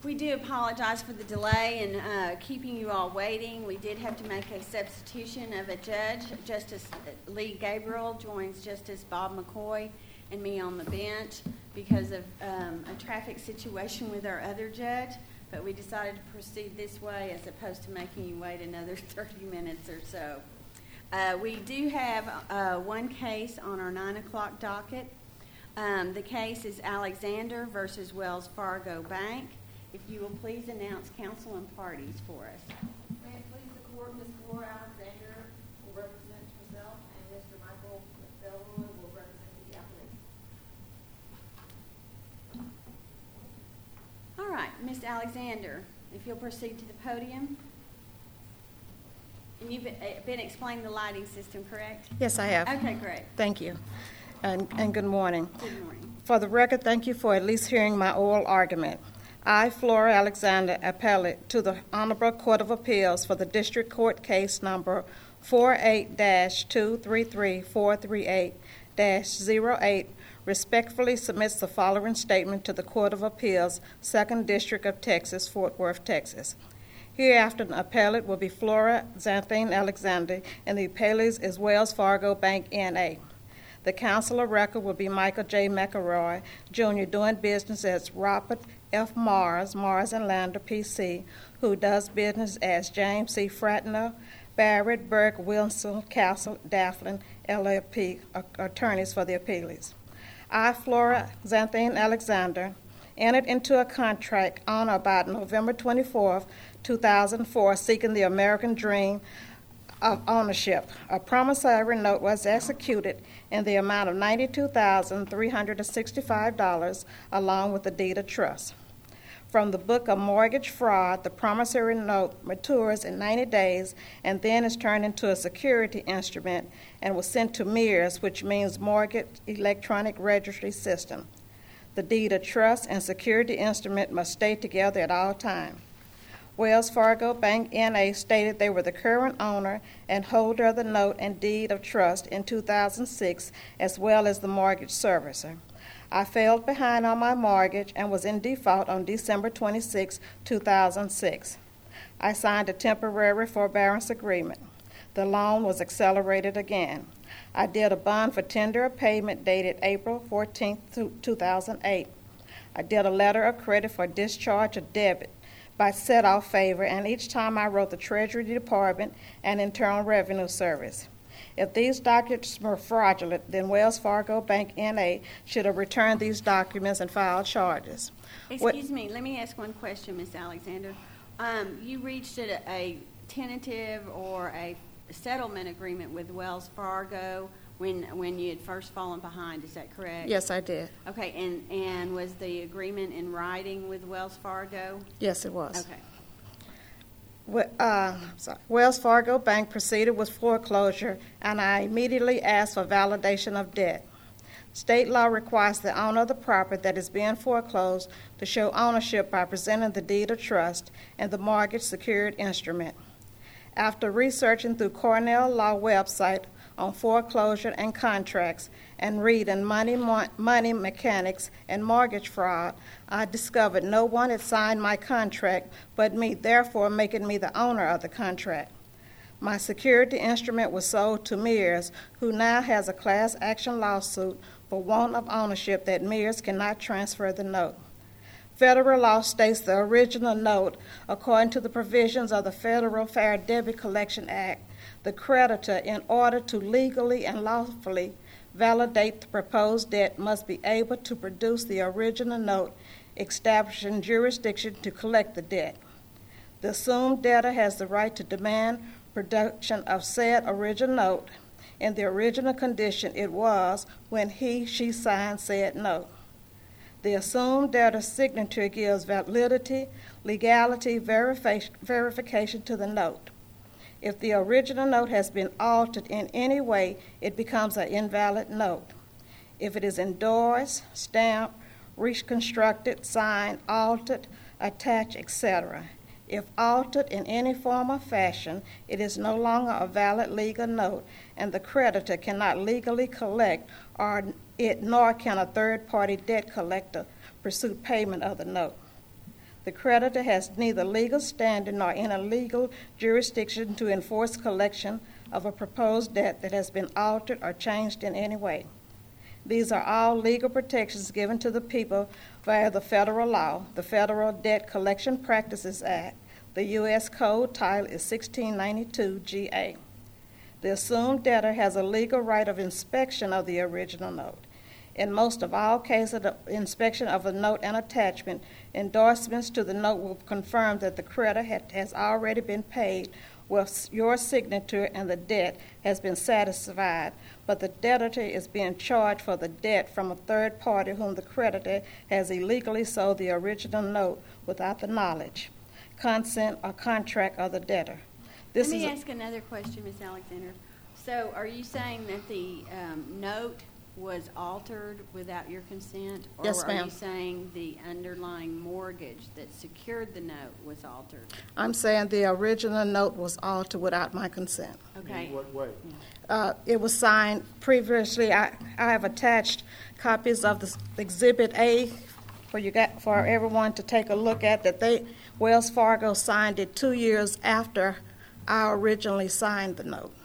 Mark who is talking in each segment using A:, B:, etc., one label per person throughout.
A: We do apologize for the delay and keeping you all waiting. We did have to make a substitution of a judge. Justice Lee Gabriel joins Justice Bob McCoy and me on the bench because of a traffic situation with our other judge. But we decided to proceed this way as opposed to making you wait another 30 minutes or so. We do have one case on our 9 o'clock docket. The case is Alexander versus Wells Fargo Bank. If you will please announce counsel and parties for us.
B: May it please the court, Ms. Flora Alexander will represent herself and Mr. Michael McBelroy will represent the applicant.
A: All right, Ms. Alexander, if you'll proceed to the podium. And you've been explaining the lighting system, correct?
C: Yes, I have.
A: Okay, great.
C: Thank you. And good morning.
A: Good morning.
C: For the record, thank you for at least hearing my oral argument. I, Flora Alexander, appellate to the Honorable Court of Appeals for the District Court Case Number 48-233438-08, respectfully submits the following statement to the Court of Appeals, 2nd District of Texas, Fort Worth, Texas. Hereafter, the appellate will be Flora Xanthine Alexander, and the appellees is Wells Fargo Bank, N.A. The counsel of record will be Michael J. McElroy, Jr., doing business as Robert F. Mars and Lander, P.C., who does business as James C. Fratner, Barrett, Burke, Wilson, Castle, Dafflin, LLP, attorneys for the appellees. I, Flora Xanthine Alexander, entered into a contract on or about November 24, 2004, seeking the American dream of ownership. A promissory note was executed in the amount of $92,365 along with the deed of trust. From the book of mortgage fraud, the promissory note matures in 90 days and then is turned into a security instrument and was sent to MERS, which means Mortgage Electronic Registry System. The deed of trust and security instrument must stay together at all times. Wells Fargo Bank, N.A. stated they were the current owner and holder of the note and deed of trust in 2006, as well as the mortgage servicer. I fell behind on my mortgage and was in default on December 26, 2006. I signed a temporary forbearance agreement. The loan was accelerated again. I did a bond for tender of payment dated April 14, 2008. I did a letter of credit for discharge of debit by set-off favor, and each time I wrote the Treasury Department and Internal Revenue Service. If these documents were fraudulent, then Wells Fargo Bank, N.A. should have returned these documents and filed charges.
A: Excuse me, let me ask one question, Ms. Alexander. You reached a tentative or a settlement agreement with Wells Fargo when you had first fallen behind, is that correct?
C: Yes, I did.
A: Okay, and was the agreement in writing with Wells Fargo?
C: Yes, it was.
A: Okay.
C: Wells Fargo Bank proceeded with foreclosure, and I immediately asked for validation of debt. State law requires the owner of the property that is being foreclosed to show ownership by presenting the deed of trust and the mortgage secured instrument. After researching through Cornell Law website on foreclosure and contracts and reading money mechanics and mortgage fraud, I discovered no one had signed my contract but me, therefore making me the owner of the contract. My security instrument was sold to MERS, who now has a class action lawsuit for want of ownership that MERS cannot transfer the note. Federal law states the original note, according to the provisions of the Federal Fair Debt Collection Act, the creditor, in order to legally and lawfully validate the proposed debt, must be able to produce the original note, establishing jurisdiction to collect the debt. The assumed debtor has the right to demand production of said original note in the original condition it was when she signed said note. The assumed debtor's signature gives validity, legality, verification to the note. If the original note has been altered in any way, it becomes an invalid note. If it is endorsed, stamped, reconstructed, signed, altered, attached, etc. If altered in any form or fashion, it is no longer a valid legal note, and the creditor cannot legally collect nor can a third-party debt collector pursue payment of the note. The creditor has neither legal standing nor any legal jurisdiction to enforce collection of a proposed debt that has been altered or changed in any way. These are all legal protections given to the people via the federal law, the Federal Debt Collection Practices Act. The U.S. Code title is 1692 GA. The assumed debtor has a legal right of inspection of the original note. In most of all cases, the inspection of a note and attachment, endorsements to the note will confirm that the creditor has already been paid with your signature and the debt has been satisfied, but the debtor is being charged for the debt from a third party whom the creditor has illegally sold the original note without the knowledge, consent, or contract of the debtor.
A: Let me ask another question, Ms. Alexander. So are you saying that the note was altered without your consent? Or
C: Yes, ma'am.
A: Are you saying the underlying mortgage that secured the note was altered?
C: I'm saying the original note was altered without my consent.
A: Okay.
D: In what way?
C: It was signed previously. I have attached copies of the Exhibit A for everyone to take a look at. Wells Fargo signed it 2 years after I originally signed the note.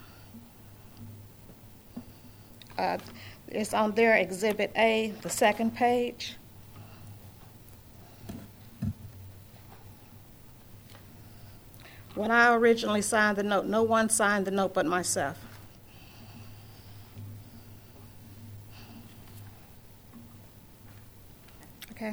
C: It's on their Exhibit A, the second page. When I originally signed the note, no one signed the note but myself. Okay.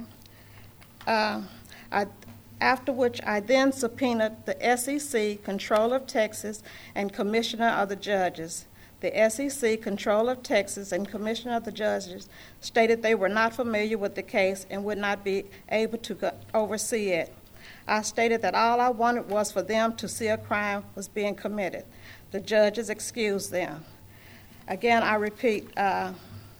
C: After which I then subpoenaed the SEC, Controller of Texas, and Commissioner of the Judges. The SEC, Controller of Texas, and Commissioner of the Judges stated they were not familiar with the case and would not be able to oversee it. I stated that all I wanted was for them to see a crime was being committed. The judges excused them. Again, I repeat that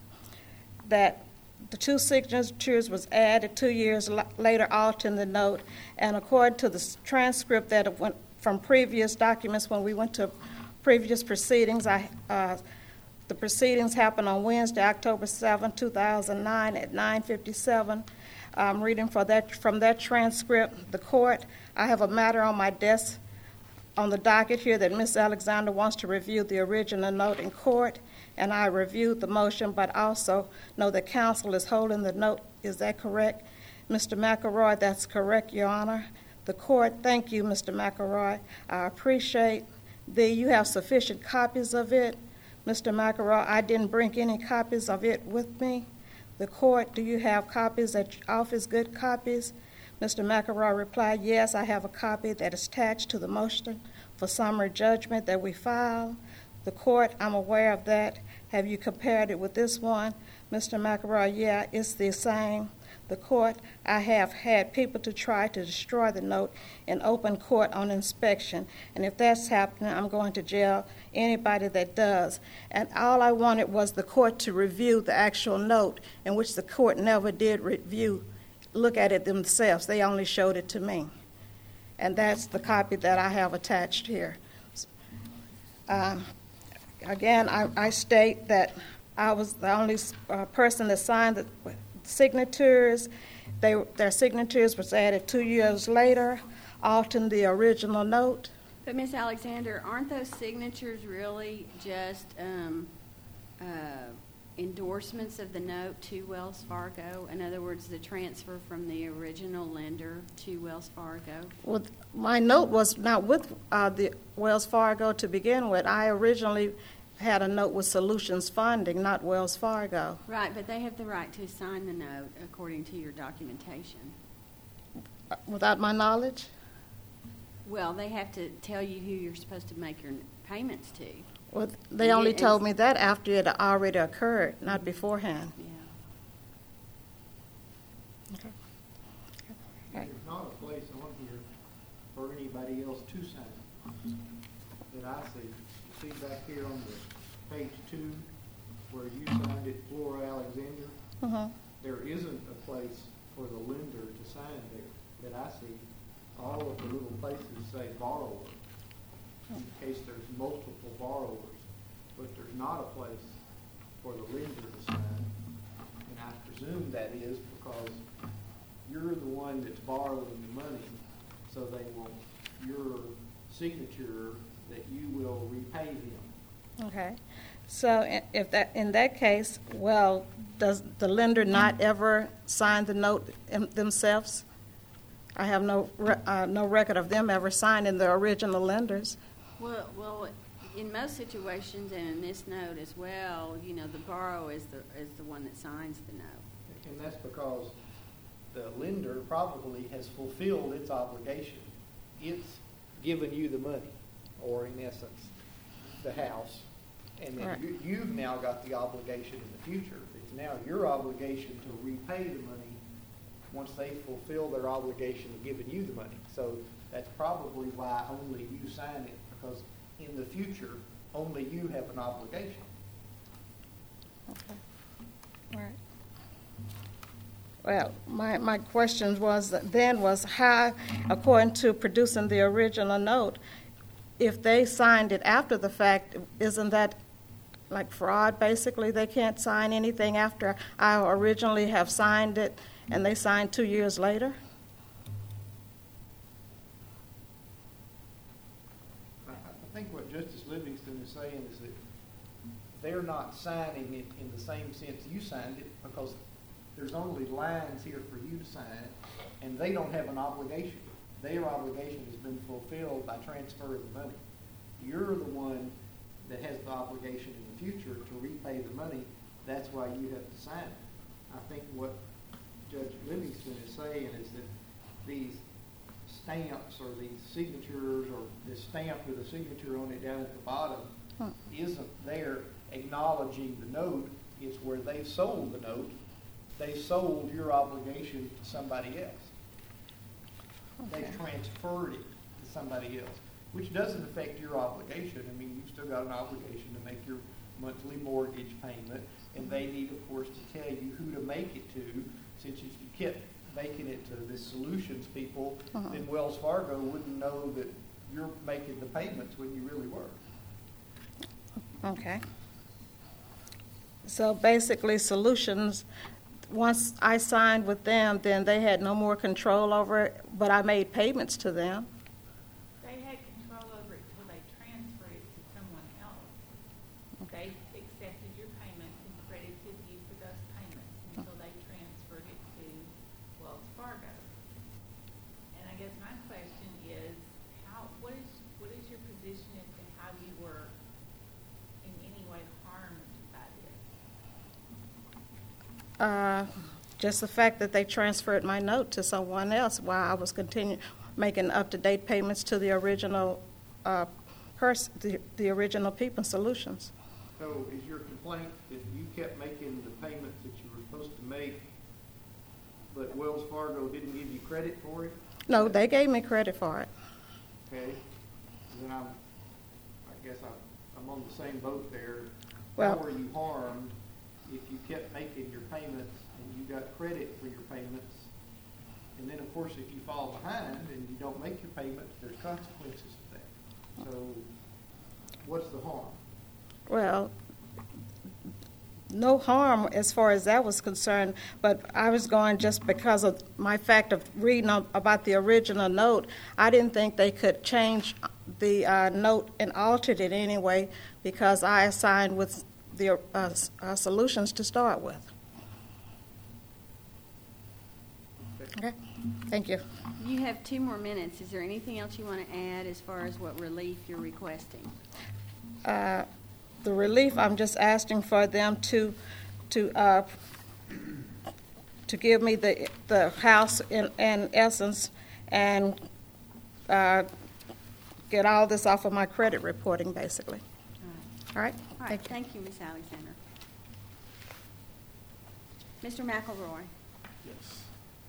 C: the two signatures was added 2 years later, altering the note, and according to the transcript that went from previous documents when we went to previous proceedings, the proceedings happened on Wednesday, October 7, 2009 at 9:57. I'm reading from that transcript. The court, I have a matter on my desk on the docket here that Ms. Alexander wants to review the original note in court, and I reviewed the motion, but also know that counsel is holding the note. Is that correct? Mr. McElroy, that's correct, Your Honor. The court, thank you, Mr. McElroy. I appreciate you have sufficient copies of it. Mr. McElroy, I didn't bring any copies of it with me. The court, do you have copies at your office, good copies? Mr. McElroy replied, yes, I have a copy that is attached to the motion for summary judgment that we filed. The court, I'm aware of that. Have you compared it with this one? Mr. McElroy, yeah, it's the same. The court, I have had people to try to destroy the note in open court on inspection, and if that's happening, I'm going to jail anybody that does. And all I wanted was the court to review the actual note, in which the court never did look at it themselves. They only showed it to me. And that's the copy that I have attached here. Again, I state that I was the only person that signed the signatures. Their signatures was added 2 years later, altering the original note.
A: But Ms. Alexander, aren't those signatures really just endorsements of the note to Wells Fargo? In other words, the transfer from the original lender to Wells Fargo?
C: Well, my note was not with the Wells Fargo to begin with. I originally had a note with Solutions Funding, not Wells Fargo.
A: Right, but they have the right to sign the note according to your documentation.
C: Without my knowledge?
A: Well, they have to tell you who you're supposed to make your payments to.
C: Well, they only told me that after it already occurred, not beforehand.
A: Yeah.
C: Okay.
D: There's not a place on here for anybody else to sign that I see. See back here on the page 2 where you signed it, Flora Alexander.
C: Uh-huh.
D: There isn't a place for the lender to sign there that I see. All of the little places say borrower, in case there's multiple borrowers, but there's not a place for the lender to sign. And I presume that is because you're the one that's borrowing the money, so they want your signature that you will repay them.
C: Okay. So if that, in that case, well, does the lender not ever sign the note themselves? I have no record of them ever signing the original lenders.
A: Well, in most situations, and in this note as well, the borrower is the one that signs the note.
D: And that's because the lender probably has fulfilled its obligation. It's given you the money, or in essence, the house. And then
C: Right.
D: you've now got the obligation in the future. It's now your obligation to repay the money once they fulfill their obligation of giving you the money. So that's probably why only you sign it, because in the future, only you have an obligation.
C: Okay. All right. Well, my question was how, according to producing the original note, if they signed it after the fact, isn't that like fraud, basically? They can't sign anything after I originally have signed it, and they signed 2 years later?
D: I think what Justice Livingston is saying is that they're not signing it in the same sense you signed it, because there's only lines here for you to sign, and they don't have an obligation. Their obligation has been fulfilled by transfer of the money. You're the one that has the obligation in the future to repay the money. That's why you have to sign it. I think what Judge Livingston is saying is that these stamps or these signatures, or this stamp with a signature on it down at the bottom, isn't there acknowledging the note. It's where they sold the note. They sold your obligation to somebody else.
C: Okay.
D: They transferred it to somebody else, which doesn't affect your obligation. I mean, you've still got an obligation to make your monthly mortgage payment, and they need, of course, to tell you who to make it to. Since if you kept making it to the Solutions people, then Wells Fargo wouldn't know that you're making the payments when you really were.
C: Okay. So basically, Solutions, once I signed with them, then they had no more control over it, but I made payments to them.
E: They had control over it until they transferred it to someone else. They accepted your payments and credited you for those payments until they transferred it to Wells Fargo. And I guess my question is, what is your position as to how you were in any way harmed by this?
C: Just the fact that they transferred my note to someone else while I was continuing making up-to-date payments to the original person, the original people, Solutions.
D: So is your complaint that you kept making the payments that you were supposed to make, but Wells Fargo didn't give you credit for it?
C: No, they gave me credit for it.
D: Okay. Then I guess I'm on the same boat there.
C: Well,
D: how were you harmed if you kept making your payments and you got credit for your payments? And then, of course, if you fall behind and you don't make your payments, there's consequences to that. So what's the harm?
C: Well, no harm as far as that was concerned, but I was going just because of my fact of reading about the original note. I didn't think they could change the note and altered it anyway, because I assigned with the Solutions to start with. Okay, thank you.
A: You have 2 more minutes. Is there anything else you want to add as far as what relief you're requesting?
C: The relief, I'm just asking for them to give me the house in essence, and get all this off of my credit reporting, basically. All right?
A: All right, thank you, Ms. Alexander. Mr. McElroy.
F: Yes.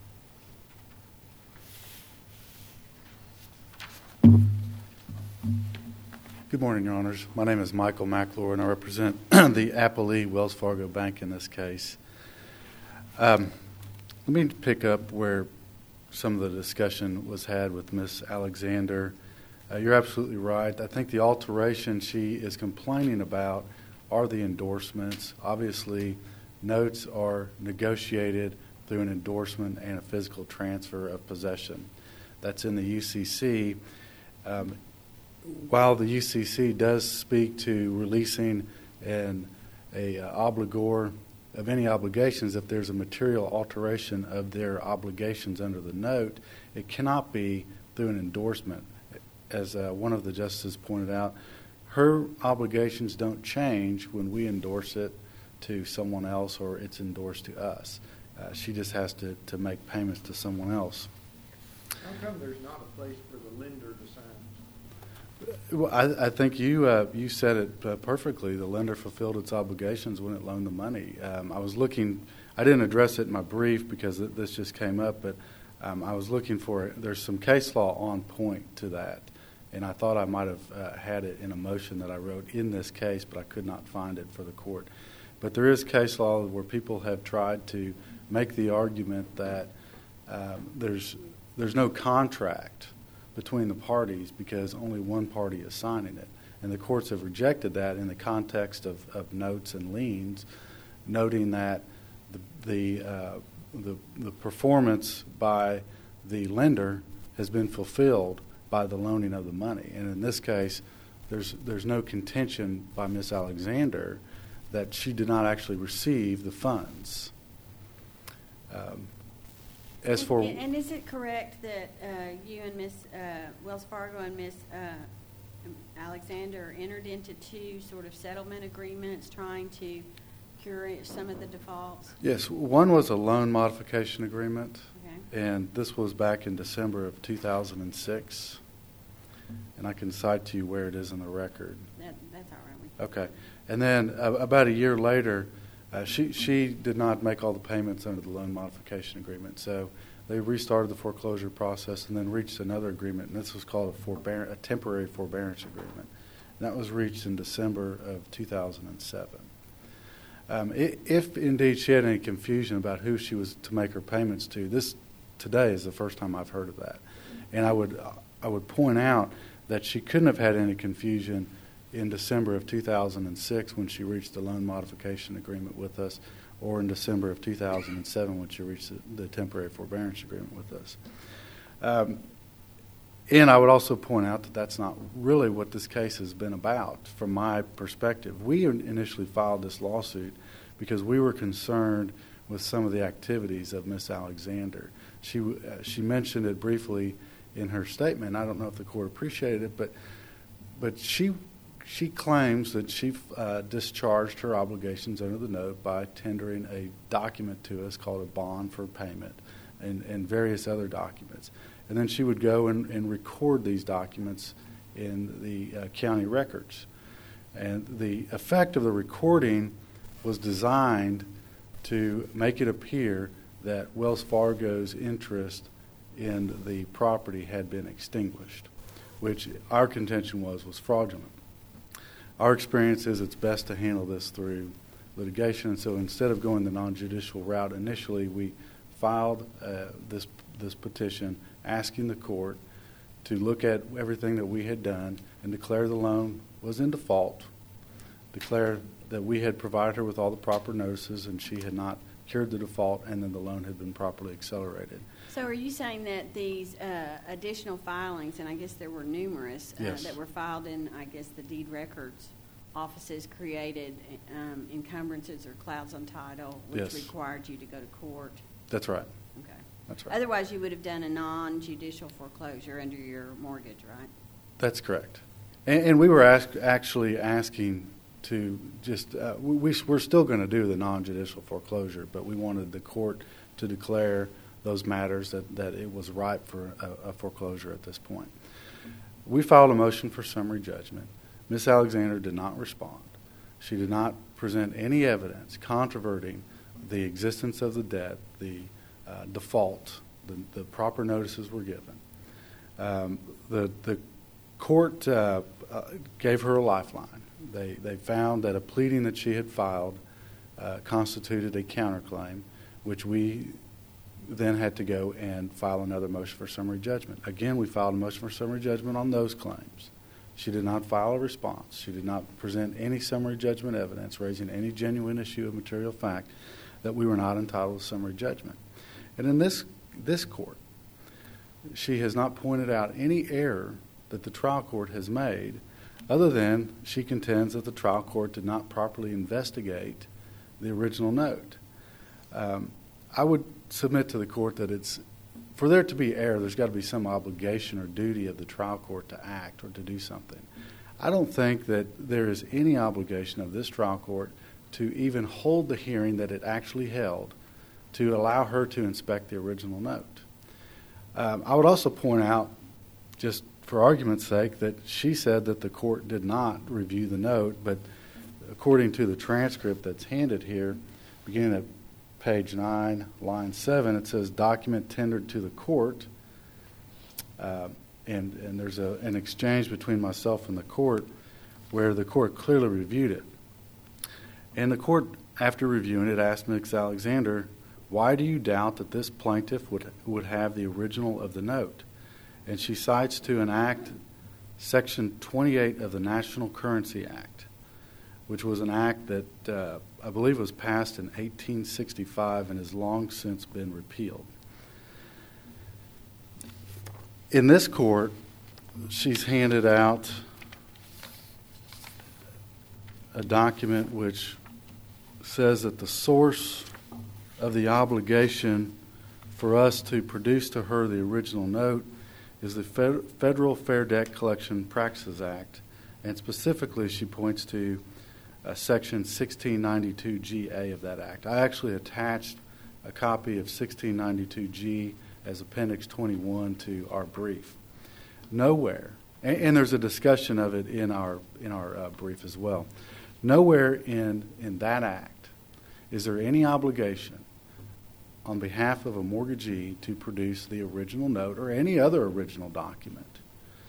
F: Good morning, Your Honors. My name is Michael McElroy, and I represent the Applee Wells Fargo Bank in this case. Let me pick up where some of the discussion was had with Ms. Alexander. You're absolutely right. I think the alteration she is complaining about are the endorsements. Obviously, notes are negotiated through an endorsement and a physical transfer of possession. That's in the UCC. While the UCC does speak to releasing a obligor of any obligations, if there's a material alteration of their obligations under the note, it cannot be through an endorsement. As one of the justices pointed out, her obligations don't change when we endorse it to someone else or it's endorsed to us. She just has to make payments to someone else.
D: How come there's not a place for the lender to sign?
F: Well, I think you said it perfectly. The lender fulfilled its obligations when it loaned the money. I was looking. I didn't address it in my brief because this just came up, but I was looking for. There's some case law on point to that, and I thought I might have had it in a motion that I wrote in this case, but I could not find it for the court. But there is case law where people have tried to make the argument that there's no contract between the parties because only one party is signing it. And the courts have rejected that in the context of notes and liens, noting that the performance by the lender has been fulfilled by the loaning of the money. And in this case, there's no contention by Ms. Alexander that she did not actually receive the funds.
A: And is it correct that you and Ms. Wells Fargo and Ms. Alexander entered into two sort of settlement agreements trying to cure some of the defaults?
F: Yes, one was a loan modification agreement,
A: Okay.
F: and this was back in December of 2006. And I can cite to you where it is in the record.
A: That's all right.
F: Okay. And then about a year later, she did not make all the payments under the loan modification agreement. So they restarted the foreclosure process and then reached another agreement, and this was called a temporary forbearance agreement. And that was reached in December of 2007. If indeed she had any confusion about who she was to make her payments to, this today is the first time I've heard of that. And I would point out that she couldn't have had any confusion in December of 2006 when she reached the loan modification agreement with us, or in December of 2007 when she reached the temporary forbearance agreement with us. And I would also point out that that's not really what this case has been about from my perspective. We initially filed this lawsuit because we were concerned with some of the activities of Ms. Alexander. She mentioned it briefly in her statement. I don't know if the court appreciated it, but she claims that she discharged her obligations under the note by tendering a document to us called a bond for payment and various other documents. And then she would go and record these documents in the county records. And the effect of the recording was designed to make it appear that Wells Fargo's interest in the property had been extinguished, which our contention was fraudulent. Our experience is it's best to handle this through litigation, and so instead of going the non-judicial route, initially we filed this petition asking the court to look at everything that we had done and declare the loan was in default, declare that we had provided her with all the proper notices and she had not cured the default, and then the loan had been properly accelerated.
A: So are you saying that these additional filings, and I guess there were numerous,
F: Yes.
A: that were filed in, I guess, the deed records offices created encumbrances or clouds on title, which
F: Yes.
A: required you to go to court?
F: That's right.
A: Okay.
F: That's right.
A: Otherwise, you would have done a non-judicial foreclosure under your mortgage, right?
F: That's correct. And we were actually asking to just, we're still going to do the non-judicial foreclosure, but we wanted the court to declare those matters that it was ripe for a foreclosure at this point. We filed a motion for summary judgment. Ms. Alexander did not respond. She did not present any evidence controverting the existence of the debt, the default, the proper notices were given. The court gave her a lifeline. They found that a pleading that she had filed constituted a counterclaim, which we then had to go and file another motion for summary judgment. Again, we filed a motion for summary judgment on those claims. She did not file a response. She did not present any summary judgment evidence raising any genuine issue of material fact that we were not entitled to summary judgment. And in this court, she has not pointed out any error that the trial court has made, other than she contends that the trial court did not properly investigate the original note. I would submit to the court that for there to be error, there's got to be some obligation or duty of the trial court to act or to do something. I don't think that there is any obligation of this trial court to even hold the hearing that it actually held to allow her to inspect the original note. I would also point out, just for argument's sake, that she said that the court did not review the note, but according to the transcript that's handed here, beginning at page 9, line 7, it says document tendered to the court, and there's an exchange between myself and the court where the court clearly reviewed it. And the court, after reviewing it, asked Ms. Alexander, why do you doubt that this plaintiff would have the original of the note? And she cites to an act, Section 28 of the National Currency Act, which was an act that I believe was passed in 1865 and has long since been repealed. In this court, she's handed out a document which says that the source of the obligation for us to produce to her the original note is the Federal Fair Debt Collection Practices Act, and specifically she points to Section 1692Ga of that act. I actually attached a copy of 1692G as Appendix 21 to our brief. Nowhere, and there's a discussion of it in our brief as well, nowhere in that act is there any obligation on behalf of a mortgagee to produce the original note or any other original document.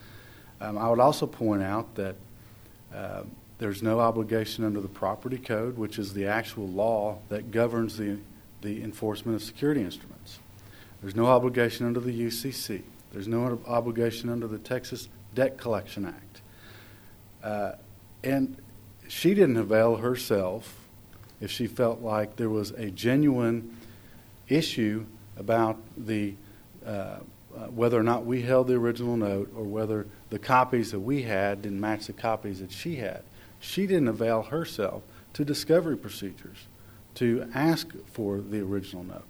F: I would also point out that there's no obligation under the Property Code, which is the actual law that governs the enforcement of security instruments. There's no obligation under the UCC. There's no obligation under the Texas Debt Collection Act. And she didn't avail herself if she felt like there was a genuine issue about whether or not we held the original note or whether the copies that we had didn't match the copies that she had. She didn't avail herself to discovery procedures to ask for the original note.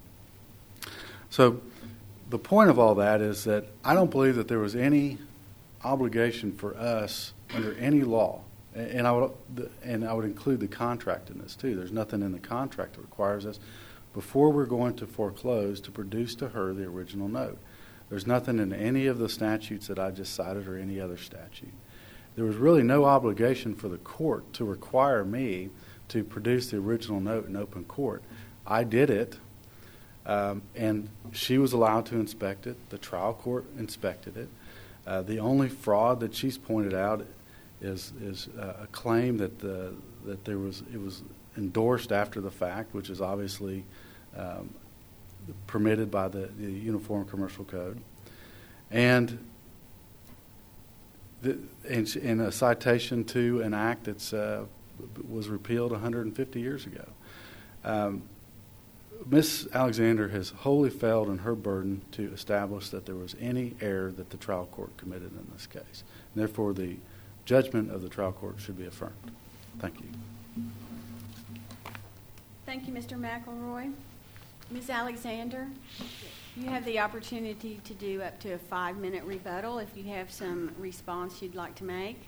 F: So the point of all that is that I don't believe that there was any obligation for us under any law, and I would include the contract in this too. There's nothing in the contract that requires us, before we're going to foreclose, to produce to her the original note. There's nothing in any of the statutes that I just cited or any other statute. There was really no obligation for the court to require me to produce the original note in open court. I did it, and she was allowed to inspect it. The trial court inspected it. The only fraud that she's pointed out is a claim that it was endorsed after the fact, which is obviously permitted by the Uniform Commercial Code, and in a citation to an act that was repealed 150 years ago. Ms. Alexander has wholly failed in her burden to establish that there was any error that the trial court committed in this case. And therefore, the judgment of the trial court should be affirmed. Thank you.
A: Thank you, Mr. McElroy. Ms. Alexander, you have the opportunity to do up to a 5-minute rebuttal if you have some response you'd like to make.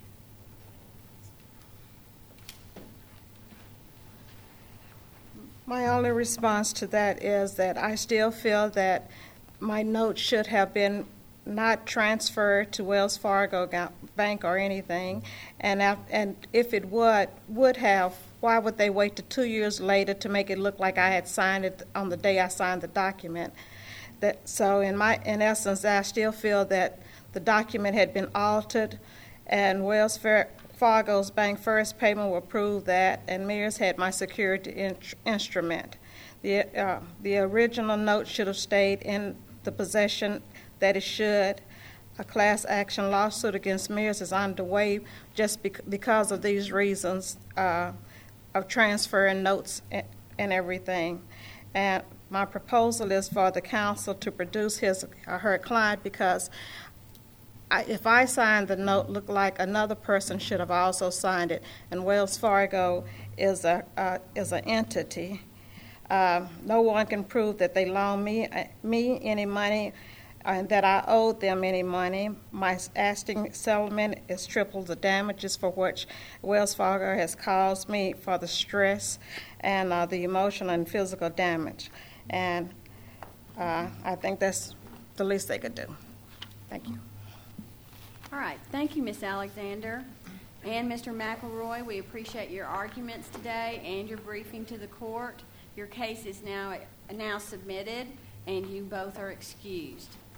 C: My only response to that is that I still feel that my note should have been not transferred to Wells Fargo Bank or anything, and if it would have, why would they wait till 2 years later to make it look like I had signed it on the day I signed the document? So in essence, I still feel that the document had been altered, and Wells Fargo's bank first payment will prove that, and Mears had my security instrument. The original note should have stayed in the possession that it should. A class action lawsuit against Mears is underway just because of these reasons of transferring notes and everything. And my proposal is for the council to produce his or her client, because if I signed the note, looked like another person should have also signed it, and Wells Fargo is an entity. No one can prove that they loaned me any money and that I owed them any money. My asking settlement is triple the damages for which Wells Fargo has caused me for the stress and the emotional and physical damage. And I think that's the least they could do. Thank you.
A: All right, thank you, Ms. Alexander. And Mr. McElroy, we appreciate your arguments today and your briefing to the court. Your case is now submitted, and you both are excused.